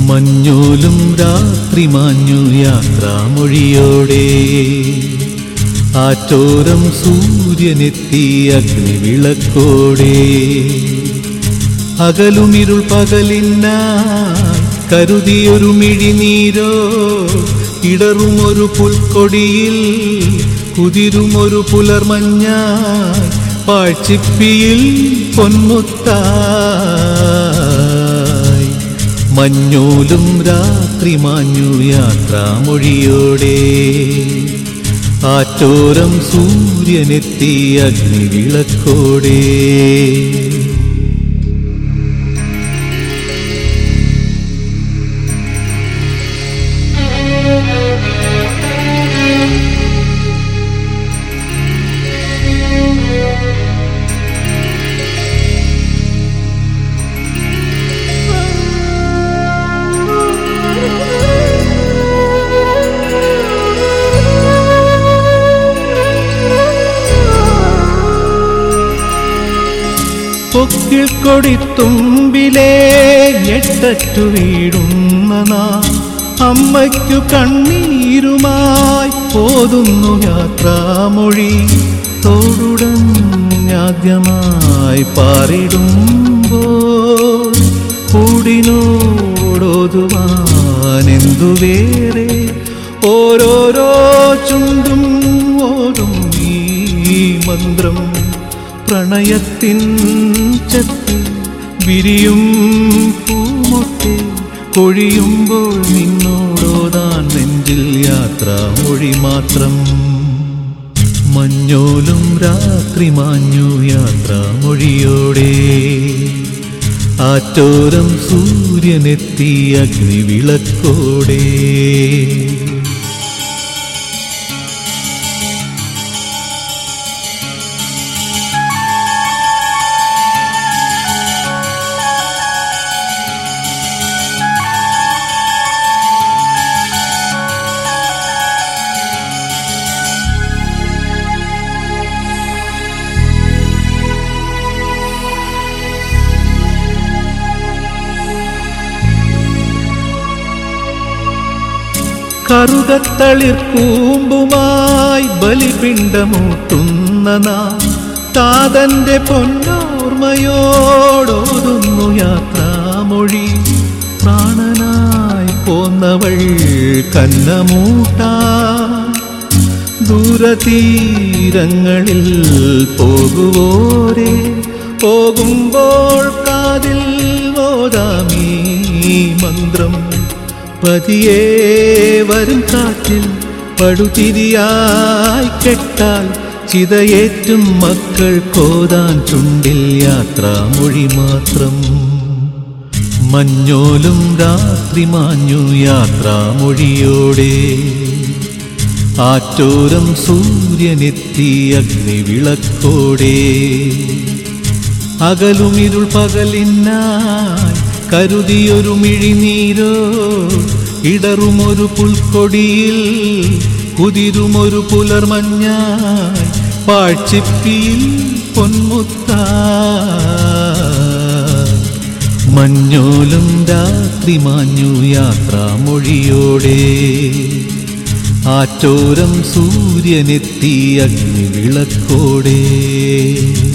മഞ്ഞോലും രാത്രി മാഞ്ഞു യാത്രാമൊഴിയോടെ ആറ്റോരം സൂര്യനെത്തി അഗ്നിവിളക്കോടെ അകലുമിരുൾ പകലിനായി കരുതിയൊരു മിഴിനീരോ ഇടറുമൊരു പുൽക്കൊടിയിൽ കുതിരുമൊരു പുലർമഞ്ഞായി പാഴ്ചിപ്പിയിൽ പൊന്മുത്തായി മഞ്ഞോലും രാത്രി മാഞ്ഞു യാത്രാമൊഴിയോടെ ആറ്റോരം സൂര്യനെത്തി അഗ്നിവിളക്കോടെ പൊക്കിൽ കൊടിത്തുമ്പിലേ ഞെട്ടറ്റു വീടുന്ന നാം അമ്മയ്ക്കു കണ്ണീരുമായി പോതുന്നു യാത്രാമൊഴി തോടുടഞ്ഞാദ്യമായി പാറിടുമ്പോൾ കൂടിനോടോതുവാനെന്തു വേറെ ഓരോരോ ചുണ്ടും ഓരും ഈ മന്ത്രം പ്രണയത്തിൻ ചെത്ത് വിരിയും പൂമൊട്ടെ കൊഴിയുമ്പോൾ നിന്നോടോതാൻ നെഞ്ചിൽ യാത്രാമൊഴി മാത്രം മഞ്ഞോലും രാത്രി മാഞ്ഞു യാത്രാമൊഴിയോടെ ആറ്റോരം സൂര്യനെത്തി അഗ്നിവിളക്കോടെ കറുകത്തളിർ കൂമ്പുമായി ബലിപിണ്ടമൂട്ടുന്ന നാം താതന്റെ പൊന്നോർമ്മയോടോതുന്നു യാത്രാമൊഴി പ്രാണനായി പോന്നവൾ കന്നമൂട്ടാ ദൂരതീരങ്ങളിൽ പോകുവോരെ പോകുമ്പോൾ കാതിൽ ഓതാമീ മന്ത്രം പതിയേ വരും കാറ്റിൽ പടുതിരിയായി കെട്ടാൽ ചിതയേറ്റും മക്കൾ കോതാൻ ചുണ്ടിൽ യാത്രാമൊഴി മാത്രം മഞ്ഞോലും രാത്രി മാഞ്ഞു യാത്രാമൊഴിയോടെ ആറ്റോരം സൂര്യനെത്തി അഗ്നിവിളക്കോടെ അകലുമിരുൾ പകലിനായി കരുതിയൊരു മിഴിനീരോ ഇടറുമൊരു പുൽക്കൊടിയിൽ കുതിരുമൊരു പുലർമഞ്ഞായി പാഴ്ചിപ്പിയിൽ പൊന്മുത്തായി മഞ്ഞോലും രാത്രി മാഞ്ഞു യാത്രാമൊഴിയോടെ ആറ്റോരം സൂര്യനെത്തി അഗ്നിവിളക്കോടെ